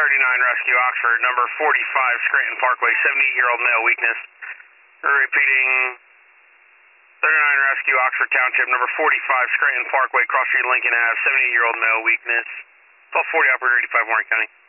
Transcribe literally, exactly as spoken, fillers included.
thirty-nine Rescue Oxford, number forty-five Scranton Parkway, seventy-eight-year-old male, weakness. Repeating, thirty-nine Rescue Oxford Township, number forty-five Scranton Parkway, Cross Street, Lincoln Avenue, seventy-eight-year-old male, weakness. twelve forty, operator eighty-five, Warren County.